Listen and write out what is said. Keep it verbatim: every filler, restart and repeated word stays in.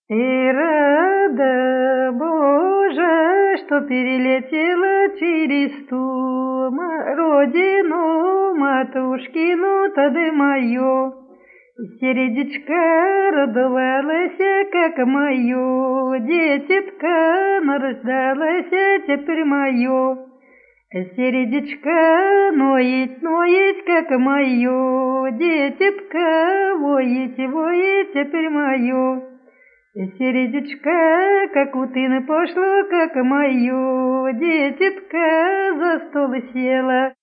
И рада, Боже, что перелетела через ту ма- родину матушкину, тады мою. Сердечко радовалось, как мое, дитятка нарождалась теперь мое. Сердечко ноет, ноет, как мое, дитятка воет, воет теперь мое. Сердечко, как у тыны пошло, как мое, дитятка за стол села.